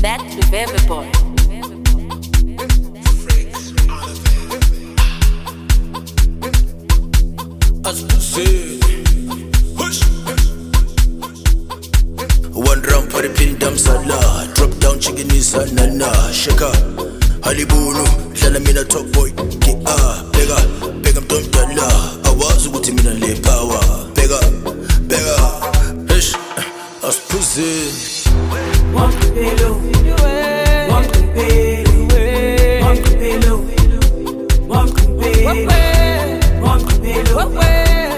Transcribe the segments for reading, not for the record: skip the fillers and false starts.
That Luveve boy. As pussy. Hush. One round for the pin dam salad. Drop down chicken is a nana. Shaka. Halibunu. Dala mina top boy. Get bega. Bega don't dala. Awazu guti mina le power. Bega. Bega. Hush. As pussy. One pelo. One pelo. One pelo. One pelo. One pelo.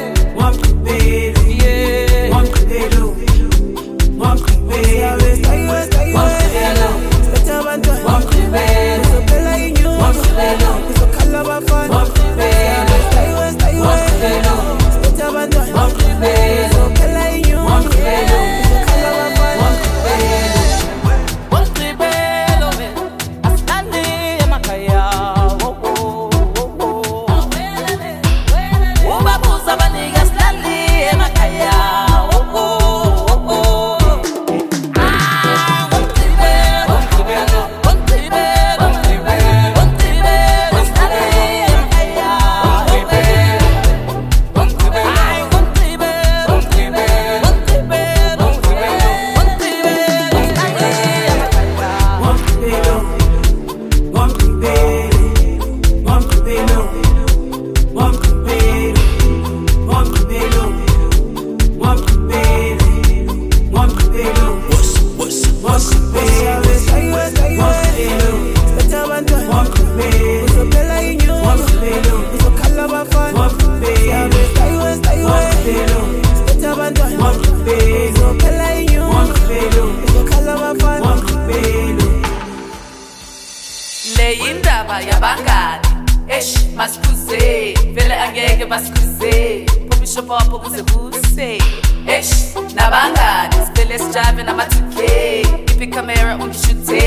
Leyindaba yabangani esh masikuze vele angeke basikuze pomisho popo kuzebuse esh nabangani sibele sijabe nama 2K ipi camera ungishute